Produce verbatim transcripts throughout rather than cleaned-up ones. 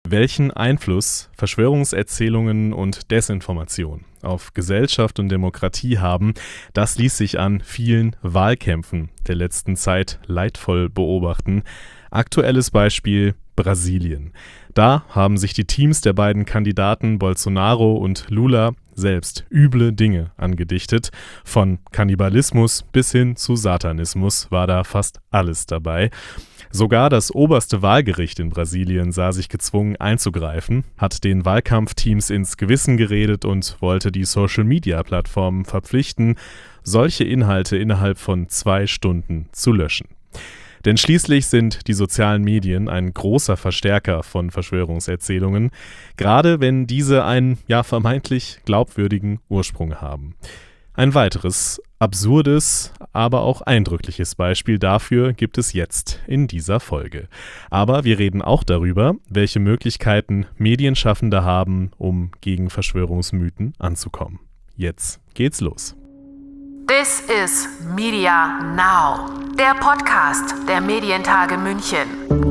Welchen Einfluss Verschwörungserzählungen und Desinformation auf Gesellschaft und Demokratie haben, das ließ sich an vielen Wahlkämpfen der letzten Zeit leidvoll beobachten. Aktuelles Beispiel Brasilien. Da haben sich die Teams der beiden Kandidaten Bolsonaro und Lula selbst üble Dinge angedichtet. Von Kannibalismus bis hin zu Satanismus war da fast alles dabei. Sogar das oberste Wahlgericht in Brasilien sah sich gezwungen einzugreifen, hat den Wahlkampfteams ins Gewissen geredet und wollte die Social-Media-Plattformen verpflichten, solche Inhalte innerhalb von zwei Stunden zu löschen. Denn schließlich sind die sozialen Medien ein großer Verstärker von Verschwörungserzählungen, gerade wenn diese einen ja vermeintlich glaubwürdigen Ursprung haben. Ein weiteres, absurdes, aber auch eindrückliches Beispiel dafür gibt es jetzt in dieser Folge. Aber wir reden auch darüber, welche Möglichkeiten Medienschaffende haben, um gegen Verschwörungsmythen anzukommen. Jetzt geht's los. This is Media Now, der Podcast der Medientage München.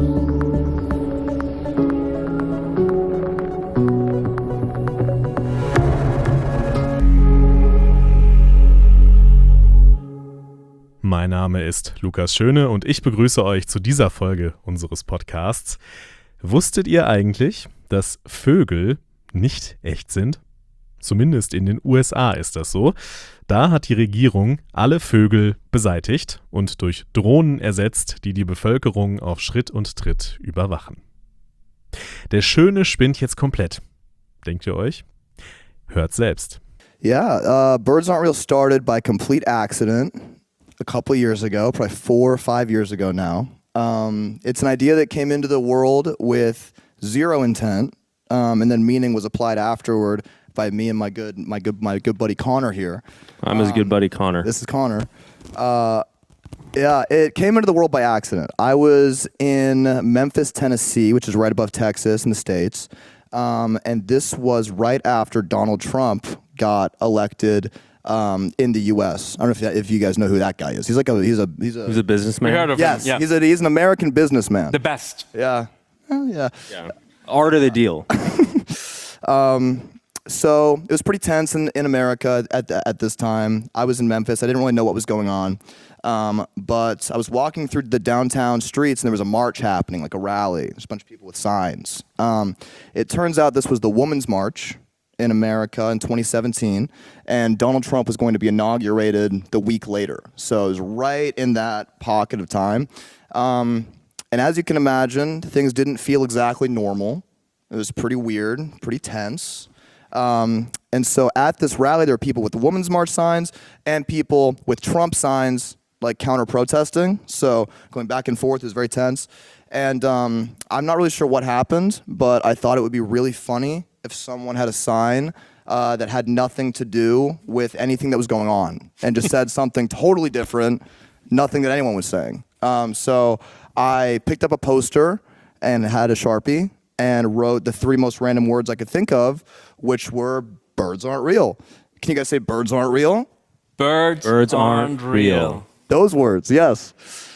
Mein Name ist Lukas Schöne und ich begrüße euch zu dieser Folge unseres Podcasts. Wusstet ihr eigentlich, dass Vögel nicht echt sind? Zumindest in den U S A ist das so. Da hat die Regierung alle Vögel beseitigt und durch Drohnen ersetzt, die die Bevölkerung auf Schritt und Tritt überwachen. Der Schöne spinnt jetzt komplett. Denkt ihr euch? Hört selbst. Yeah, uh, Birds Aren't Real started by complete accident a couple years ago, probably four or five years ago now. Um, it's an idea that came into the world with zero intent, um, and then meaning was applied afterward by me and my good, my good, my good buddy Connor here. I'm his um, good buddy Connor. This is Connor. Uh, yeah, it came into the world by accident. I was in Memphis, Tennessee, which is right above Texas in the States, um, and this was right after Donald Trump got elected um, in the U S I don't know if, that, if you guys know who that guy is. He's like a he's a he's a he's a businessman. We heard of yes, him. Yeah. he's a he's an American businessman. The best. Yeah, Oh, yeah. Yeah. Art of the deal. um. So it was pretty tense in, in America at at this time. I was in Memphis. I didn't really know what was going on. Um, but I was walking through the downtown streets and there was a march happening, like a rally. There's a bunch of people with signs. Um, it turns out this was the Women's March in America in twenty seventeen, and Donald Trump was going to be inaugurated the week later. So it was right in that pocket of time. Um, and as you can imagine, things didn't feel exactly normal. It was pretty weird, pretty tense. Um, and so at this rally, there were people with the Women's March signs and people with Trump signs, like counter-protesting. So going back and forth was very tense. And um, I'm not really sure what happened, but I thought it would be really funny if someone had a sign uh, that had nothing to do with anything that was going on and just said something totally different, nothing that anyone was saying. Um, so I picked up a poster and had a Sharpie and wrote the three most random words I could think of, which were birds aren't real. Can you guys say birds aren't real? Birds, Birds aren't, aren't real. real. Those words, yes.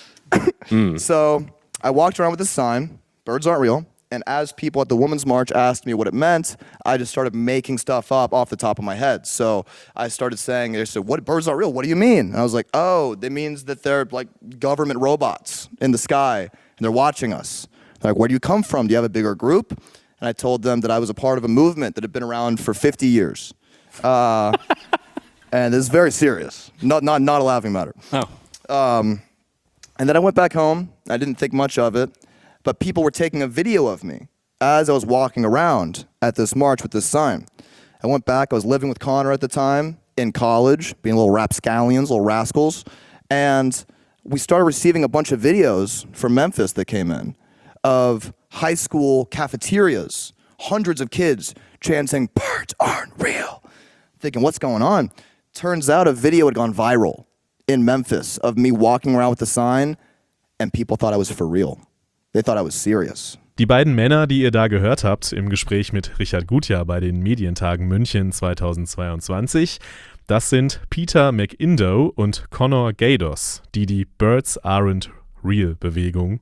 mm. So I walked around with this sign, birds aren't real, and as people at the Women's March asked me what it meant, I just started making stuff up off the top of my head. So I started saying, they said, what, birds aren't real, what do you mean? And I was like, oh, that means that they're like government robots in the sky, and they're watching us. They're like, where do you come from? Do you have a bigger group? And I told them that I was a part of a movement that had been around for fifty years. Uh, and this is very serious, not not not a laughing matter. Oh. Um, and then I went back home. I didn't think much of it, but people were taking a video of me as I was walking around at this march with this sign. I went back. I was living with Connor at the time in college, being little rapscallions, little rascals, and we started receiving a bunch of videos from Memphis that came in of high school cafeterias, hundreds of kids chanting, birds aren't real. Thinking, what's going on? Turns out a video had gone viral in Memphis of me walking around with the sign, and people thought I was for real. They thought I was serious. Die beiden Männer, die ihr da gehört habt im Gespräch mit Richard Gutjahr bei den Medientagen München zweitausendzweiundzwanzig, das sind Peter McIndoe und Connor Gaydos, die die Birds Aren't Real Bewegung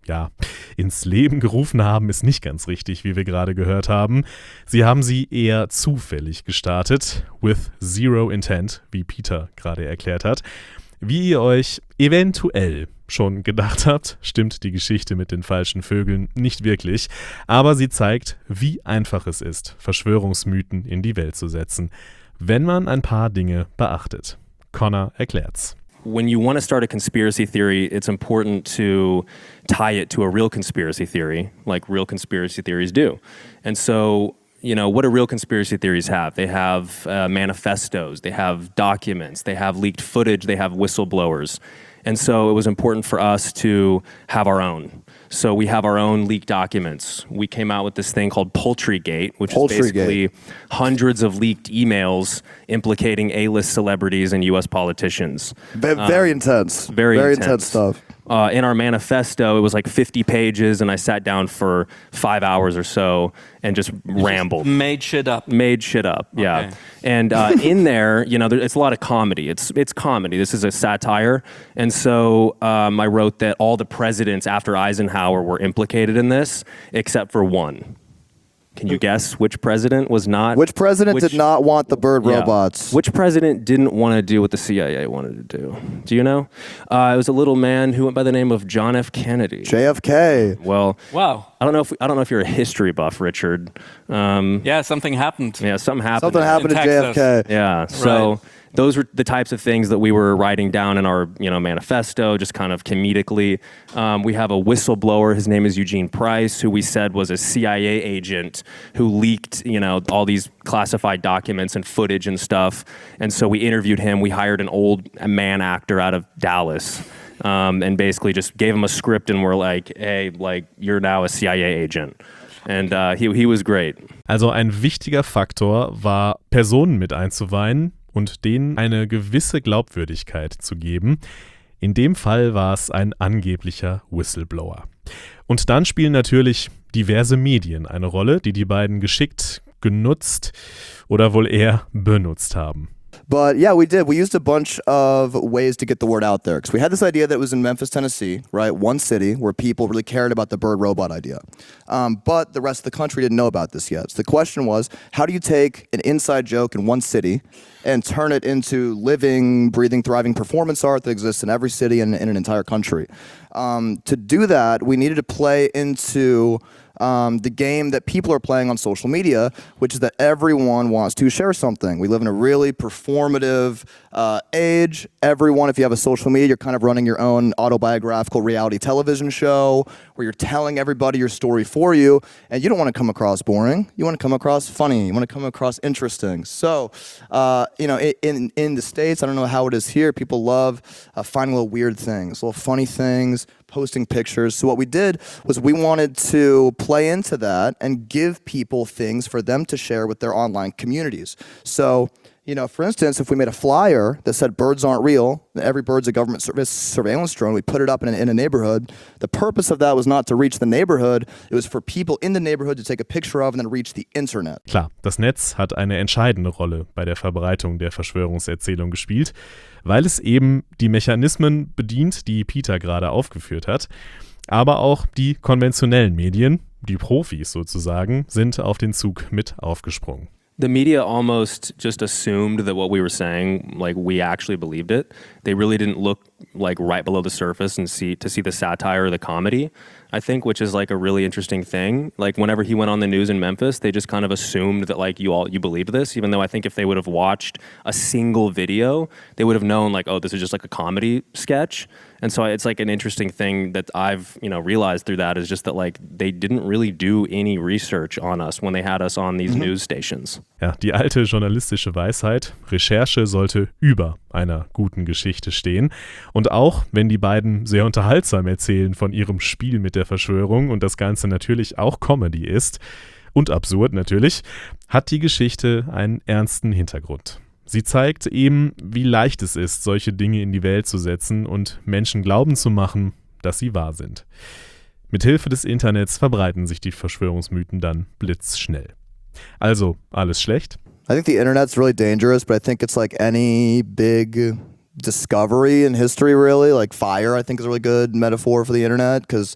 ja, ins Leben gerufen haben, ist nicht ganz richtig, wie wir gerade gehört haben. Sie haben sie eher zufällig gestartet, with zero intent, wie Peter gerade erklärt hat. Wie ihr euch eventuell schon gedacht habt, stimmt die Geschichte mit den falschen Vögeln nicht wirklich, aber sie zeigt, wie einfach es ist, Verschwörungsmythen in die Welt zu setzen, wenn man ein paar Dinge beachtet. Connor erklärt's. When you want to start a conspiracy theory, it's important to tie it to a real conspiracy theory, like real conspiracy theories do. And so, you know, what do real conspiracy theories have? They have uh, manifestos, they have documents, they have leaked footage, they have whistleblowers. And so it was important for us to have our own. So we have our own leaked documents. We came out with this thing called Poultrygate, which Poultrygate. is basically hundreds of leaked emails implicating A-list celebrities and U S politicians. Very um, intense. Very, very intense. intense stuff. Uh, in our manifesto, it was like fifty pages, and I sat down for five hours or so and just you rambled. Just made shit up. Made shit up, yeah. Okay. And uh, in there, you know, there, it's a lot of comedy. It's it's comedy. This is a satire. And so um, I wrote that all the presidents after Eisenhower were implicated in this, except for one. Can you guess which president was not? Which president which, did not want the bird yeah. robots? Which president didn't want to do what the C I A wanted to do? Do you know? Uh, it was a little man who went by the name of John F. Kennedy. J F K. Well, wow. I don't know if I don't know if you're a history buff, Richard. Um, yeah, something happened. Yeah, something happened. Something happened to J F K. Yeah, so. Right. Those were the types of things that we were writing down in our, you know, manifesto, just kind of comedically. Um, we have a whistleblower. His name is Eugene Price, who we said was a C I A agent who leaked, you know, all these classified documents and footage and stuff. And so we interviewed him. We hired an old man actor out of Dallas. Um, and basically just gave him a script and we're like, hey, like, you're now a C I A agent. And uh, he, he was great. Also ein wichtiger Faktor war, Personen mit einzuweihen und denen eine gewisse Glaubwürdigkeit zu geben. In dem Fall war es ein angeblicher Whistleblower. Und dann spielen natürlich diverse Medien eine Rolle, die die beiden geschickt, genutzt oder wohl eher benutzt haben. But yeah, we did. We used a bunch of ways to get the word out there. Because we had this idea that it was in Memphis, Tennessee, right? One city where people really cared about the bird robot idea. Um, but the rest of the country didn't know about this yet. So the question was, how do you take an inside joke in one city and turn it into living, breathing, thriving performance art that exists in every city and in an entire country? Um, to do that, we needed to play into Um, the game that people are playing on social media, which is that everyone wants to share something. We live in a really performative uh, age. Everyone, if you have a social media, you're kind of running your own autobiographical reality television show where you're telling everybody your story for you, and you don't want to come across boring. You want to come across funny. You want to come across interesting. So, uh, you know, in in the States, I don't know how it is here, people love uh, finding little weird things, little funny things, posting pictures. So what we did was we wanted to play into that and give people things for them to share with their online communities. So, you know, for instance, if we made a flyer that said birds aren't real, every bird's a government service surveillance drone, we put it up in a, in a neighborhood. The purpose of that was not to reach the neighborhood, it was for people in the neighborhood to take a picture of and then reach the internet. Klar, das Netz hat eine entscheidende Rolle bei der Verbreitung der Verschwörungserzählung gespielt, weil es eben die Mechanismen bedient, die Peter gerade aufgeführt hat. Aber auch die konventionellen Medien, die Profis sozusagen, sind auf den Zug mit aufgesprungen. The media almost just assumed that what we were saying, like, we actually believed it. They really didn't look like right below the surface and see to see the satire or the comedy, I think, which is like a really interesting thing. Like, whenever he went on the news in Memphis, they just kind of assumed that, like, you all you believed this, even though I think if they would have watched a single video, they would have known, like, oh, this is just like a comedy sketch. And so it's like an interesting thing that I've, you know, realized through that is just that, like, they didn't really do any research on us when they had us on these mhm. news stations. Ja, die alte journalistische Weisheit, Recherche sollte über einer guten Geschichte stehen. Und auch wenn die beiden sehr unterhaltsam erzählen von ihrem Spiel mit der Verschwörung und das Ganze natürlich auch Comedy ist und absurd natürlich, hat die Geschichte einen ernsten Hintergrund. Sie zeigt eben, wie leicht es ist, solche Dinge in die Welt zu setzen und Menschen glauben zu machen, dass sie wahr sind. Mithilfe des Internets verbreiten sich die Verschwörungsmythen dann blitzschnell. Also, alles schlecht? I think the internet's really dangerous, but I think it's like any big discovery in history, really. Like fire, I think, is a really good metaphor for the internet, because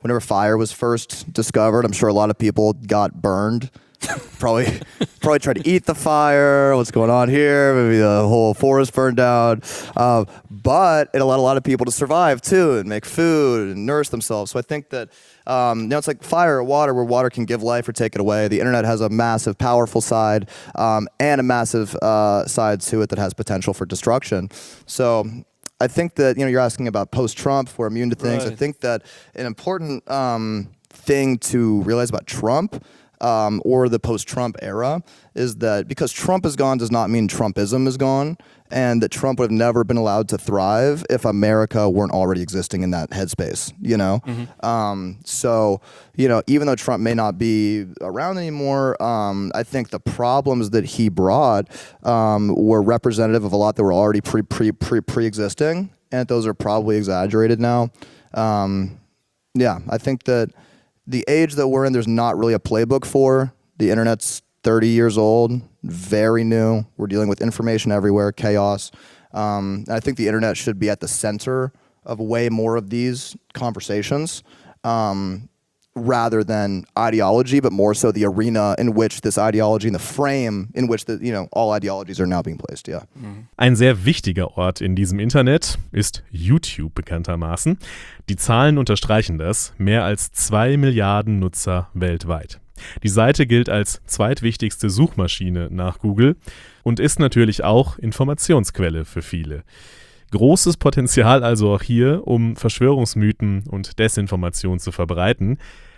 whenever fire was first discovered, I'm sure a lot of people got burned. probably probably tried to eat the fire. What's going on here? Maybe the whole forest burned down. Uh, but it allowed a lot of people to survive too and make food and nourish themselves. So I think that um, you know, it's like fire or water, where water can give life or take it away. The internet has a massive, powerful side um, and a massive uh, side to it that has potential for destruction. So I think that, you know, you're asking about post-Trump, if we're immune to things. Right. I think that an important um, thing to realize about Trump Um, or the post-Trump era is that because Trump is gone does not mean Trumpism is gone, and that Trump would have never been allowed to thrive if America weren't already existing in that headspace, you know? Mm-hmm. Um, so, you know, even though Trump may not be around anymore, um, I think the problems that he brought um, were representative of a lot that were already pre, pre, pre, pre-existing, and those are probably exaggerated now. Um, yeah, I think that the age that we're in, there's not really a playbook for. The internet's thirty years old, very new. We're dealing with information everywhere, chaos. Um, I think the internet should be at the center of way more of these conversations, um, rather than ideology, but more so the arena in which this ideology and the frame in which the, you know, all ideologies are now being placed, yeah. Ein sehr wichtiger Ort in diesem Internet ist YouTube bekanntermaßen. Die Zahlen unterstreichen das, mehr als zwei Milliarden Nutzer weltweit. Die Seite gilt als zweitwichtigste Suchmaschine nach Google und ist natürlich auch Informationsquelle für viele. Großes Potenzial also auch hier, um Verschwörungsmythen und Desinformation zu verbreiten.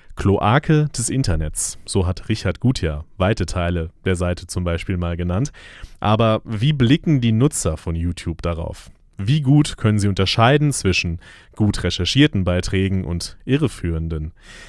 Kloake des Internets, so hat Richard Gutjahr weite Teile der Seite zum Beispiel mal genannt. Aber wie blicken die Nutzer von YouTube darauf? Wie gut können sie unterscheiden zwischen gut recherchierten Beiträgen und irreführenden?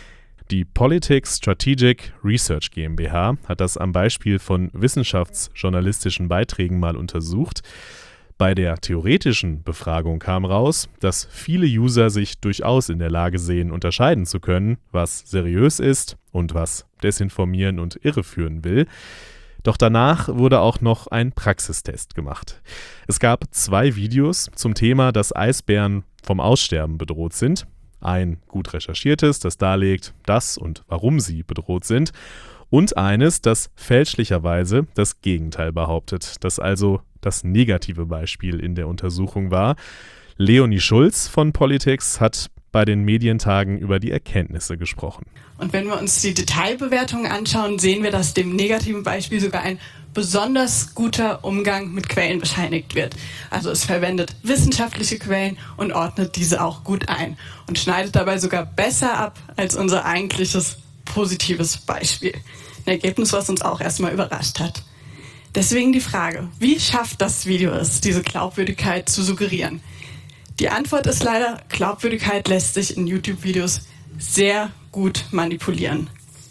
Die Politics Strategic Research GmbH hat das am Beispiel von wissenschaftsjournalistischen Beiträgen mal untersucht. Bei der theoretischen Befragung kam raus, dass viele User sich durchaus in der Lage sehen, unterscheiden zu können, was seriös ist und was desinformieren und irreführen will. Doch danach wurde auch noch ein Praxistest gemacht. Es gab zwei Videos zum Thema, dass Eisbären vom Aussterben bedroht sind. Ein gut recherchiertes, das darlegt, dass und warum sie bedroht sind. Und eines, das fälschlicherweise das Gegenteil behauptet, das also das negative Beispiel in der Untersuchung war. Leonie Schulz von Politics hat bei den Medientagen über die Erkenntnisse gesprochen. Und wenn wir uns die Detailbewertungen anschauen, sehen wir, dass dem negativen Beispiel sogar ein besonders guter Umgang mit Quellen bescheinigt wird. Also es verwendet wissenschaftliche Quellen und ordnet diese auch gut ein und schneidet dabei sogar besser ab als unser eigentliches positives Beispiel. Ein Ergebnis, was uns auch erstmal überrascht hat. Deswegen die Frage, wie schafft das Video es, diese Glaubwürdigkeit zu suggerieren? Die Antwort ist leider, Glaubwürdigkeit lässt sich in YouTube-Videos sehr gut manipulieren.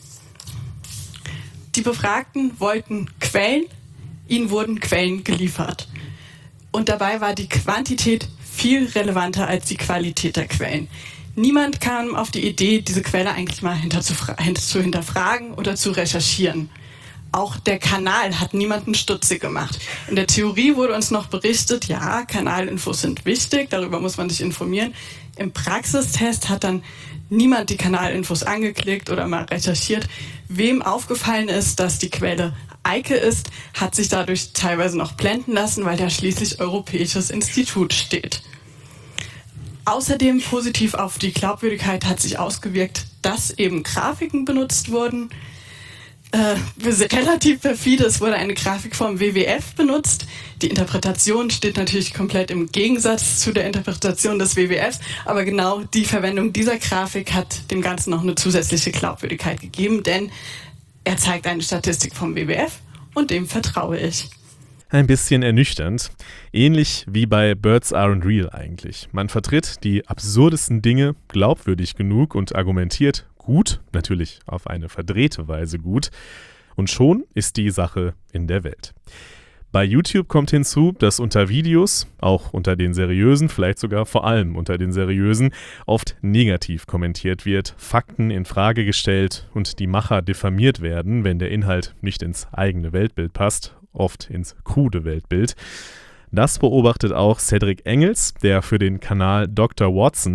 Die Befragten wollten Quellen, ihnen wurden Quellen geliefert. Und dabei war die Quantität viel relevanter als die Qualität der Quellen. Niemand kam auf die Idee, diese Quelle eigentlich mal hinter zu, zu hinterfragen oder zu recherchieren. Auch der Kanal hat niemanden stutzig gemacht. In der Theorie wurde uns noch berichtet, ja, Kanalinfos sind wichtig, darüber muss man sich informieren. Im Praxistest hat dann niemand die Kanalinfos angeklickt oder mal recherchiert. Wem aufgefallen ist, dass die Quelle Eike ist, hat sich dadurch teilweise noch blenden lassen, weil da schließlich Europäisches Institut steht. Außerdem positiv auf die Glaubwürdigkeit hat sich ausgewirkt, dass eben Grafiken benutzt wurden. Äh, relativ perfide, es wurde eine Grafik vom W W F benutzt. Die Interpretation steht natürlich komplett im Gegensatz zu der Interpretation des W W Fs, aber genau die Verwendung dieser Grafik hat dem Ganzen noch eine zusätzliche Glaubwürdigkeit gegeben, denn er zeigt eine Statistik vom W W F und dem vertraue ich. Ein bisschen ernüchternd. Ähnlich wie bei Birds Aren't Real eigentlich. Man vertritt die absurdesten Dinge glaubwürdig genug und argumentiert gut, natürlich auf eine verdrehte Weise gut, und schon ist die Sache in der Welt. Bei YouTube kommt hinzu, dass unter Videos, auch unter den seriösen, vielleicht sogar vor allem unter den seriösen, oft negativ kommentiert wird, Fakten in Frage gestellt und die Macher diffamiert werden, wenn der Inhalt nicht ins eigene Weltbild passt, oft ins krude Weltbild. Das beobachtet auch Cedric Engels, der für den Kanal Doktor Watson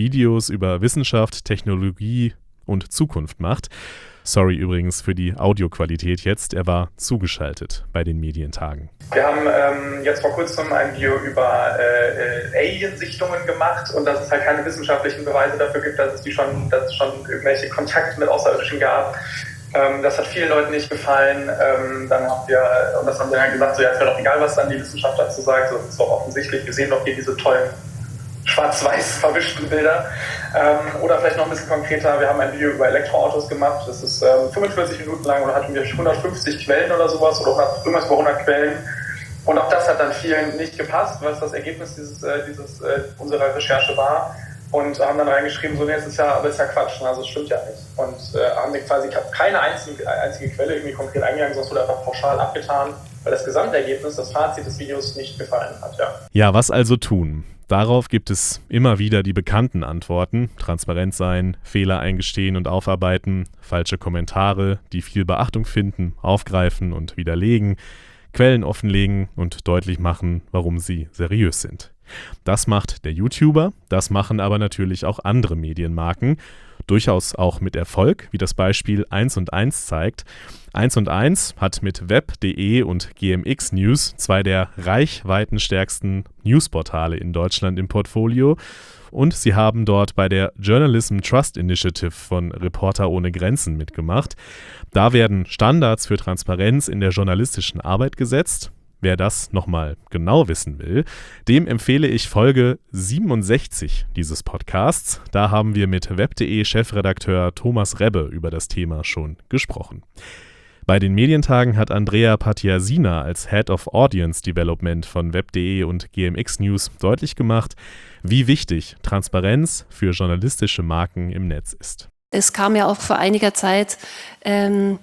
Videos über Wissenschaft, Technologie und Zukunft macht. Sorry übrigens für die Audioqualität jetzt, er war zugeschaltet bei den Medientagen. Wir haben ähm, jetzt vor kurzem ein Video über äh, Alien-Sichtungen gemacht und dass es halt keine wissenschaftlichen Beweise dafür gibt, dass es, die schon, dass es schon irgendwelche Kontakte mit Außerirdischen gab. Ähm, das hat vielen Leuten nicht gefallen. Ähm, dann haben wir, und das haben wir dann gesagt, so, ja, es wäre doch egal, was dann die Wissenschaft dazu sagt, so, das ist doch offensichtlich, wir sehen doch hier diese tollen schwarz-weiß verwischten Bilder. Ähm, oder vielleicht noch ein bisschen konkreter, wir haben ein Video über Elektroautos gemacht, das ist ähm, fünfundvierzig Minuten lang und hatten wir hundertfünfzig Quellen oder sowas oder irgendwas über hundert Quellen. Und auch das hat dann vielen nicht gepasst, was das Ergebnis dieses, äh, dieses, äh, unserer Recherche war. Und haben dann reingeschrieben, so, nee, das ist ja, aber ist ja Quatsch, also es stimmt ja nicht. Und äh, haben quasi keine einzige, einzige Quelle irgendwie konkret eingegangen, sondern es wurde einfach pauschal abgetan, weil das Gesamtergebnis, das Fazit des Videos nicht gefallen hat. Ja, ja, was also tun? Darauf gibt es immer wieder die bekannten Antworten. Transparent sein, Fehler eingestehen und aufarbeiten, falsche Kommentare, die viel Beachtung finden, aufgreifen und widerlegen, Quellen offenlegen und deutlich machen, warum sie seriös sind. Das macht der YouTuber, das machen aber natürlich auch andere Medienmarken, durchaus auch mit Erfolg, wie das Beispiel eins und eins zeigt. eins und eins hat mit web punkt de und G M X News zwei der reichweitenstärksten Newsportale in Deutschland im Portfolio und sie haben dort bei der Journalism Trust Initiative von Reporter ohne Grenzen mitgemacht. Da werden Standards für Transparenz in der journalistischen Arbeit gesetzt. Wer das nochmal genau wissen will, dem empfehle ich Folge siebenundsechzig dieses Podcasts. Da haben wir mit web punkt de-Chefredakteur Thomas Rebbe über das Thema schon gesprochen. Bei den Medientagen hat Andrea Patiasina als Head of Audience Development von web punkt de und G M X News deutlich gemacht, wie wichtig Transparenz für journalistische Marken im Netz ist. Es kam ja auch vor einiger Zeit ähm,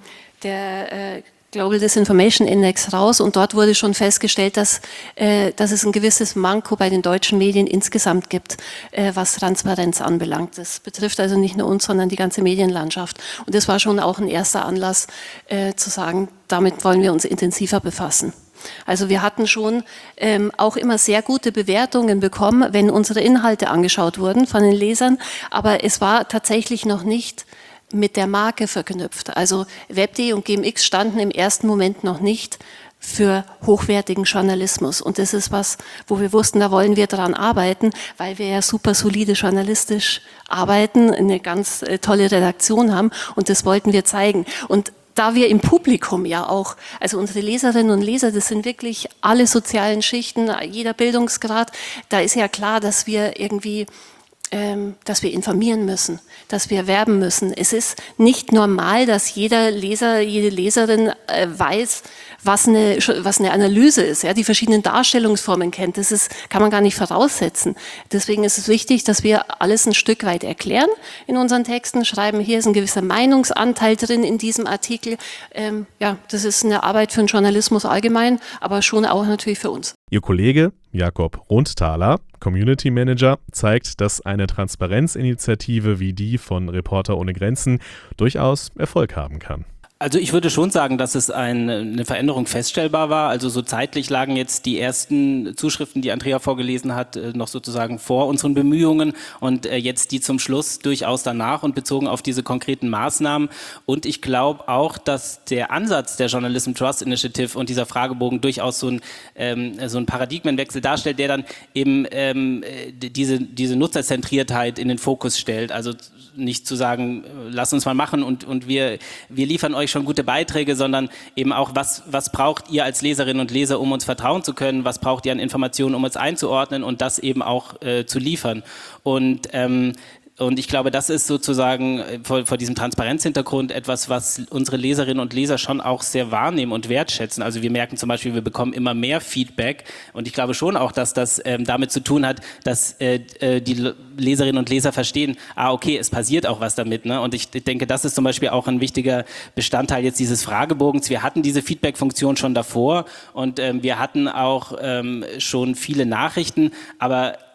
der äh, Global Disinformation Index raus und dort wurde schon festgestellt, dass, äh, dass es ein gewisses Manko bei den deutschen Medien insgesamt gibt, äh, was Transparenz anbelangt. Das betrifft also nicht nur uns, sondern die ganze Medienlandschaft. Und das war schon auch ein erster Anlass äh, zu sagen, damit wollen wir uns intensiver befassen. Also wir hatten schon ähm, auch immer sehr gute Bewertungen bekommen, wenn unsere Inhalte angeschaut wurden von den Lesern, aber es war tatsächlich noch nicht mit der Marke verknüpft. Also web punkt de und G M X standen im ersten Moment noch nicht für hochwertigen Journalismus. Und das ist was, wo wir wussten, da wollen wir dran arbeiten, weil wir ja super solide journalistisch arbeiten, eine ganz äh, tolle Redaktion haben und das wollten wir zeigen. Und da wir im Publikum ja auch, also unsere Leserinnen und Leser, das sind wirklich alle sozialen Schichten, jeder Bildungsgrad, da ist ja klar, dass wir irgendwie Ähm, dass wir informieren müssen, dass wir werben müssen. Es ist nicht normal, dass jeder Leser, jede Leserin äh, weiß, was eine, was eine Analyse ist, ja, die verschiedenen Darstellungsformen kennt. Das ist, kann man gar nicht voraussetzen. Deswegen ist es wichtig, dass wir alles ein Stück weit erklären in unseren Texten, schreiben, hier ist ein gewisser Meinungsanteil drin in diesem Artikel. Ähm, ja, das ist eine Arbeit für den Journalismus allgemein, aber schon auch natürlich für uns. Ihr Kollege Jakob Rundthaler, Community Manager, zeigt, dass eine Transparenzinitiative wie die von Reporter ohne Grenzen durchaus Erfolg haben kann. Also ich würde schon sagen, dass es ein, eine Veränderung feststellbar war. Also so zeitlich lagen jetzt die ersten Zuschriften, die Andrea vorgelesen hat, noch sozusagen vor unseren Bemühungen und jetzt die zum Schluss durchaus danach und bezogen auf diese konkreten Maßnahmen. Und ich glaube auch, dass der Ansatz der Journalism Trust Initiative und dieser Fragebogen durchaus so ein, ähm, so ein Paradigmenwechsel darstellt, der dann eben ähm, diese, diese Nutzerzentriertheit in den Fokus stellt. Also nicht zu sagen, lass uns mal machen und, und wir, wir liefern euch schon gute Beiträge, sondern eben auch, was, was braucht ihr als Leserinnen und Leser, um uns vertrauen zu können, was braucht ihr an Informationen, um uns einzuordnen und das eben auch äh, zu liefern. Und ähm, Und ich glaube, das ist sozusagen vor, vor diesem Transparenzhintergrund etwas, was unsere Leserinnen und Leser schon auch sehr wahrnehmen und wertschätzen. Also wir merken zum Beispiel, wir bekommen immer mehr Feedback und ich glaube schon auch, dass das ähm, damit zu tun hat, dass äh, die Leserinnen und Leser verstehen, ah okay, es passiert auch was damit. Ne? Und ich denke, das ist zum Beispiel auch ein wichtiger Bestandteil jetzt dieses Fragebogens. Wir hatten diese Feedback-Funktion schon davor und ähm, wir hatten auch ähm, schon viele Nachrichten, aber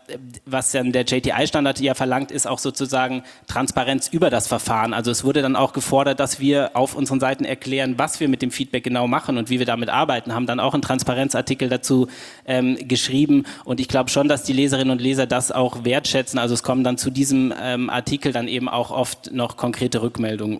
was dann der J T I-Standard ja verlangt, ist auch sozusagen Transparenz über das Verfahren. Also es wurde dann auch gefordert, dass wir auf unseren Seiten erklären, was wir mit dem Feedback genau machen und wie wir damit arbeiten, haben dann auch einen Transparenzartikel dazu ähm, geschrieben und ich glaube schon, dass die Leserinnen und Leser das auch wertschätzen. Also es kommen dann zu diesem ähm, Artikel dann eben auch oft noch konkrete Rückmeldungen.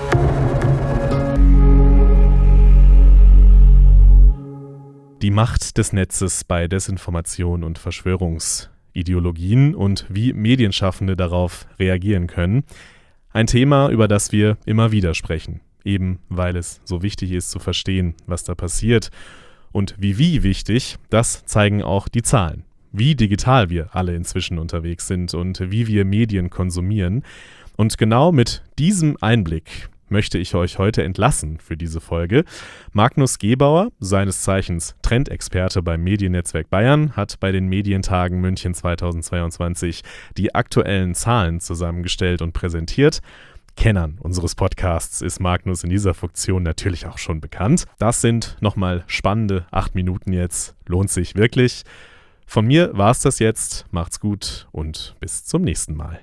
Die Macht des Netzes bei Desinformation und Verschwörungsideologien und wie Medienschaffende darauf reagieren können. Ein Thema, über das wir immer wieder sprechen, eben weil es so wichtig ist zu verstehen, was da passiert. Und wie wie wichtig, das zeigen auch die Zahlen. Wie digital wir alle inzwischen unterwegs sind und wie wir Medien konsumieren. Und genau mit diesem Einblick möchte ich euch heute entlassen für diese Folge. Magnus Gebauer, seines Zeichens Trendexperte beim Mediennetzwerk Bayern, hat bei den Medientagen München zweitausendzweiundzwanzig die aktuellen Zahlen zusammengestellt und präsentiert. Kennern unseres Podcasts ist Magnus in dieser Funktion natürlich auch schon bekannt. Das sind nochmal spannende acht Minuten jetzt. Lohnt sich wirklich. Von mir war es das jetzt. Macht's gut und bis zum nächsten Mal.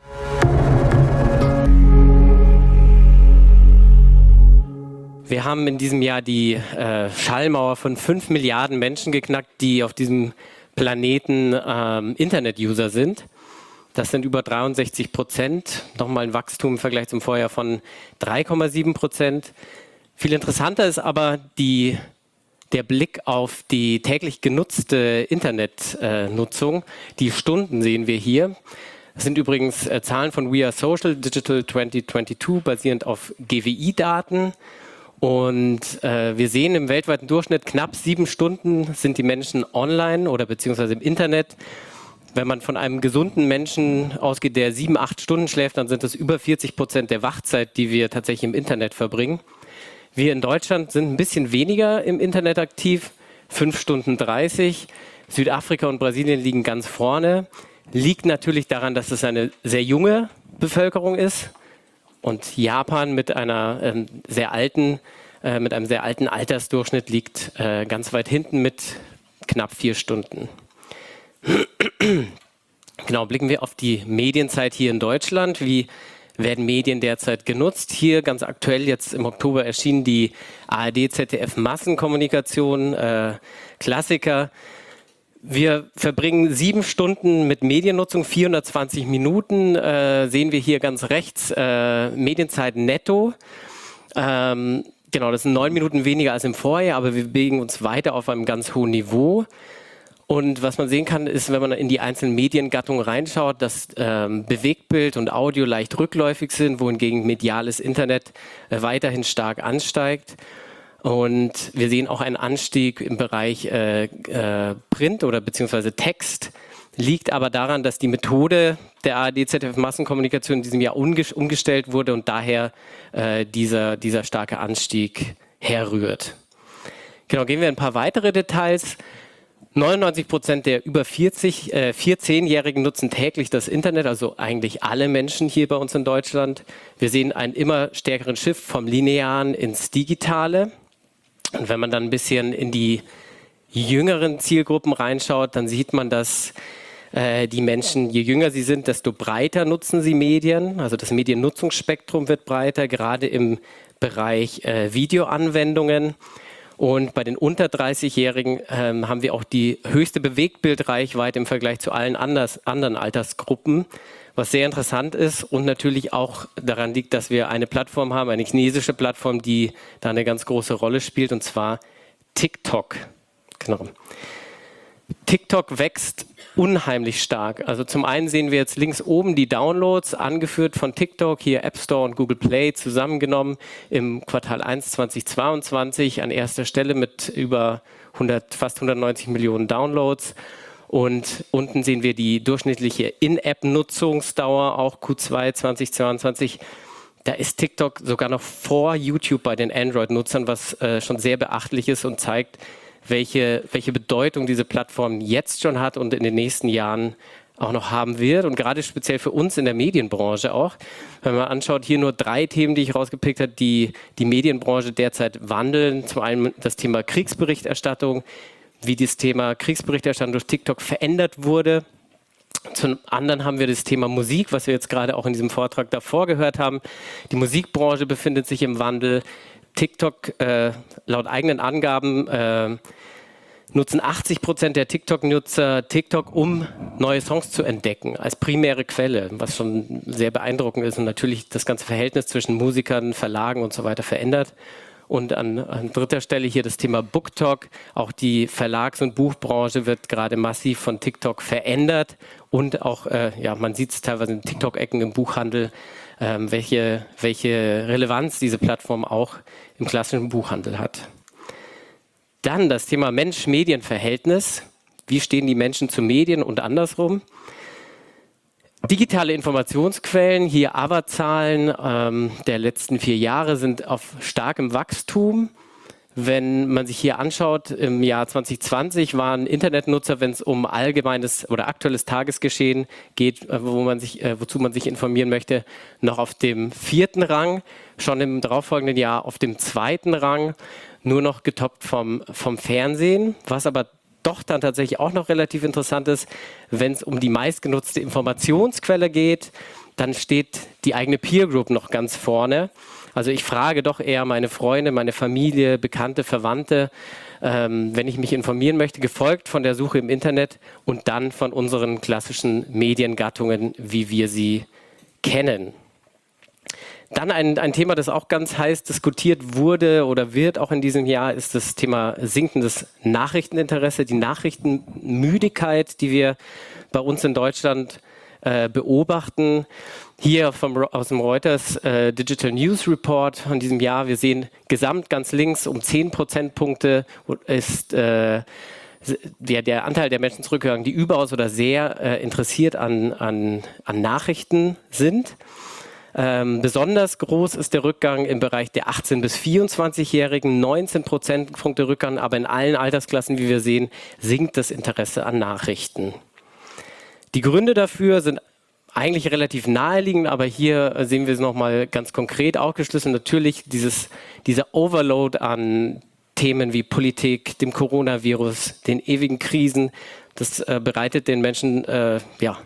Wir haben in diesem Jahr die äh, Schallmauer von fünf Milliarden Menschen geknackt, die auf diesem Planeten ähm, Internet-User sind. Das sind über dreiundsechzig Prozent, nochmal ein Wachstum im Vergleich zum Vorjahr von drei Komma sieben Prozent. Viel interessanter ist aber die, der Blick auf die täglich genutzte Internetnutzung. Äh, die Stunden sehen wir hier. Das sind übrigens äh, Zahlen von We Are Social Digital zwanzig zweiundzwanzig, basierend auf G W I-Daten. Und äh, wir sehen im weltweiten Durchschnitt, knapp sieben Stunden sind die Menschen online oder beziehungsweise im Internet. Wenn man von einem gesunden Menschen ausgeht, der sieben, acht Stunden schläft, dann sind das über vierzig Prozent der Wachzeit, die wir tatsächlich im Internet verbringen. Wir in Deutschland sind ein bisschen weniger im Internet aktiv, fünf Stunden dreißig. Südafrika und Brasilien liegen ganz vorne. Liegt natürlich daran, dass es eine sehr junge Bevölkerung ist. Und Japan mit einer ähm, sehr alten, äh, mit einem sehr alten Altersdurchschnitt liegt äh, ganz weit hinten mit knapp vier Stunden. Genau, blicken wir auf die Medienzeit hier in Deutschland. Wie werden Medien derzeit genutzt? Hier ganz aktuell jetzt im Oktober erschien die A R D Z D F Massenkommunikation, äh, Klassiker. Wir verbringen sieben Stunden mit Mediennutzung, vierhundertzwanzig Minuten, äh, sehen wir hier ganz rechts, äh, Medienzeit netto. Ähm, genau, das sind neun Minuten weniger als im Vorjahr, aber wir bewegen uns weiter auf einem ganz hohen Niveau. Und was man sehen kann, ist, wenn man in die einzelnen Mediengattungen reinschaut, dass ähm, Bewegtbild und Audio leicht rückläufig sind, wohingegen mediales Internet äh, weiterhin stark ansteigt. Und wir sehen auch einen Anstieg im Bereich äh, äh, Print oder beziehungsweise Text, liegt aber daran, dass die Methode der A R D Z D F Massenkommunikation in diesem Jahr umgestellt wurde und daher äh, dieser, dieser starke Anstieg herrührt. Genau, gehen wir in ein paar weitere Details. neunundneunzig Prozent der über vierzig, äh, vierzehnjährigen nutzen täglich das Internet, also eigentlich alle Menschen hier bei uns in Deutschland. Wir sehen einen immer stärkeren Shift vom Linearen ins Digitale. Und wenn man dann ein bisschen in die jüngeren Zielgruppen reinschaut, dann sieht man, dass äh, die Menschen, je jünger sie sind, desto breiter nutzen sie Medien. Also das Mediennutzungsspektrum wird breiter, gerade im Bereich äh, Videoanwendungen. Und bei den unter dreißigjährigen ähm, haben wir auch die höchste Bewegtbildreichweite im Vergleich zu allen anders, anderen Altersgruppen, was sehr interessant ist und natürlich auch daran liegt, dass wir eine Plattform haben, eine chinesische Plattform, die da eine ganz große Rolle spielt, und zwar TikTok. Genau. TikTok wächst unheimlich stark. Also zum einen sehen wir jetzt links oben die Downloads, angeführt von TikTok, hier App Store und Google Play zusammengenommen im Quartal eins zweitausendzweiundzwanzig an erster Stelle mit über hundert, fast hundertneunzig Millionen Downloads. Und unten sehen wir die durchschnittliche In-App-Nutzungsdauer, auch Q zwei zweitausendzweiundzwanzig. Da ist TikTok sogar noch vor YouTube bei den Android-Nutzern, was äh, schon sehr beachtlich ist und zeigt, welche, welche Bedeutung diese Plattform jetzt schon hat und in den nächsten Jahren auch noch haben wird. Und gerade speziell für uns in der Medienbranche auch. Wenn man anschaut, hier nur drei Themen, die ich rausgepickt habe, die die Medienbranche derzeit wandeln. Zum einen das Thema Kriegsberichterstattung, wie das Thema Kriegsberichterstattung durch TikTok verändert wurde. Zum anderen haben wir das Thema Musik, was wir jetzt gerade auch in diesem Vortrag davor gehört haben. Die Musikbranche befindet sich im Wandel. TikTok, äh, laut eigenen Angaben, äh, nutzen achtzig Prozent der TikTok-Nutzer TikTok, um neue Songs zu entdecken, als primäre Quelle, was schon sehr beeindruckend ist und natürlich das ganze Verhältnis zwischen Musikern, Verlagen und so weiter verändert. Und an, an dritter Stelle hier das Thema BookTok. Auch die Verlags- und Buchbranche wird gerade massiv von TikTok verändert. Und auch, äh, ja, man sieht es teilweise in TikTok-Ecken im Buchhandel, ähm, welche, welche Relevanz diese Plattform auch im klassischen Buchhandel hat. Dann das Thema Mensch-Medien-Verhältnis. Wie stehen die Menschen zu Medien und andersrum? Digitale Informationsquellen, hier A V A-Zahlen ähm, der letzten vier Jahre sind auf starkem Wachstum. Wenn man sich hier anschaut, im Jahr zwanzig zwanzig waren Internetnutzer, wenn es um allgemeines oder aktuelles Tagesgeschehen geht, wo man sich, äh, wozu man sich informieren möchte, noch auf dem vierten Rang, schon im darauffolgenden Jahr auf dem zweiten Rang, nur noch getoppt vom, vom Fernsehen, was aber doch dann tatsächlich auch noch relativ interessant ist, wenn es um die meistgenutzte Informationsquelle geht, dann steht die eigene Peer Group noch ganz vorne. Also ich frage doch eher meine Freunde, meine Familie, Bekannte, Verwandte, ähm, wenn ich mich informieren möchte, gefolgt von der Suche im Internet und dann von unseren klassischen Mediengattungen, wie wir sie kennen. Dann ein, ein Thema, das auch ganz heiß diskutiert wurde oder wird auch in diesem Jahr, ist das Thema sinkendes Nachrichteninteresse, die Nachrichtenmüdigkeit, die wir bei uns in Deutschland äh, beobachten. Hier vom, aus dem Reuters äh, Digital News Report von diesem Jahr, wir sehen gesamt ganz links um zehn Prozentpunkte ist äh, der, der Anteil der Menschen zurückgegangen, die überaus oder sehr äh, interessiert an, an, an Nachrichten sind. Ähm, besonders groß ist der Rückgang im Bereich der achtzehn- bis vierundzwanzigjährigen, neunzehn Prozentpunkte Rückgang, aber in allen Altersklassen, wie wir sehen, sinkt das Interesse an Nachrichten. Die Gründe dafür sind eigentlich relativ naheliegend, aber hier sehen wir es nochmal ganz konkret aufgeschlüsselt. Natürlich dieses, dieser Overload an Themen wie Politik, dem Coronavirus, den ewigen Krisen, das äh, bereitet den Menschen äh, ja,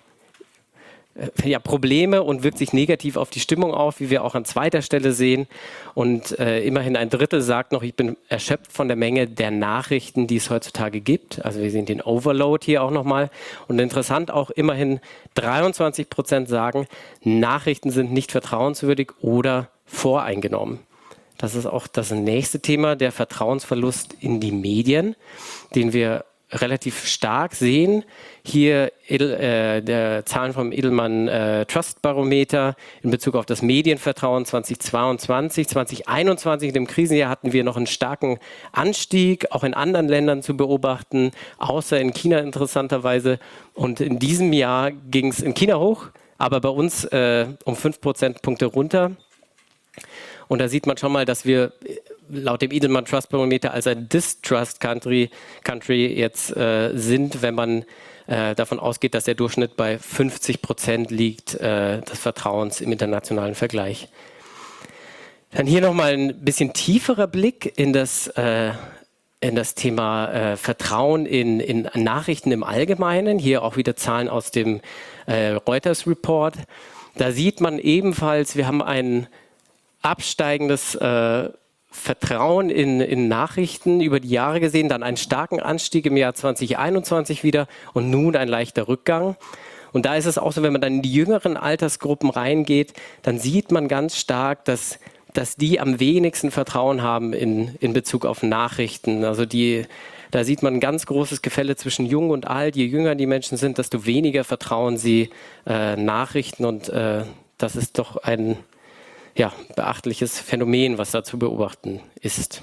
Ja, Probleme und wirkt sich negativ auf die Stimmung auf, wie wir auch an zweiter Stelle sehen. Und äh, immerhin ein Drittel sagt noch, ich bin erschöpft von der Menge der Nachrichten, die es heutzutage gibt. Also wir sehen den Overload hier auch nochmal. Und interessant auch, immerhin dreiundzwanzig Prozent sagen, Nachrichten sind nicht vertrauenswürdig oder voreingenommen. Das ist auch das nächste Thema, der Vertrauensverlust in die Medien, den wir relativ stark sehen. Hier äh, der Zahlen vom Edelman äh, Trust Barometer in Bezug auf das Medienvertrauen zweitausendzweiundzwanzig. zweitausendeinundzwanzig, in dem Krisenjahr, hatten wir noch einen starken Anstieg, auch in anderen Ländern zu beobachten, außer in China interessanterweise. Und in diesem Jahr ging es in China hoch, aber bei uns äh, um fünf Prozentpunkte runter. Und da sieht man schon mal, dass wir laut dem Edelman Trust Barometer als ein Distrust Country, Country jetzt äh, sind, wenn man äh, davon ausgeht, dass der Durchschnitt bei fünfzig Prozent liegt, äh, des Vertrauens im internationalen Vergleich. Dann hier nochmal ein bisschen tieferer Blick in das, äh, in das Thema äh, Vertrauen in, in Nachrichten im Allgemeinen. Hier auch wieder Zahlen aus dem äh, Reuters Report. Da sieht man ebenfalls, wir haben ein absteigendes äh, Vertrauen in, in Nachrichten über die Jahre gesehen, dann einen starken Anstieg im Jahr zweitausendeinundzwanzig wieder und nun ein leichter Rückgang. Und da ist es auch so, wenn man dann in die jüngeren Altersgruppen reingeht, dann sieht man ganz stark, dass, dass die am wenigsten Vertrauen haben in, in Bezug auf Nachrichten. Also die, da sieht man ein ganz großes Gefälle zwischen jung und alt. Je jünger die Menschen sind, desto weniger vertrauen sie äh, Nachrichten und äh, das ist doch ein ja, beachtliches Phänomen, was da zu beobachten ist.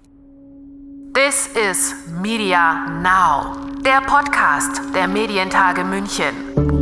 This is Media Now, der Podcast der Medientage München.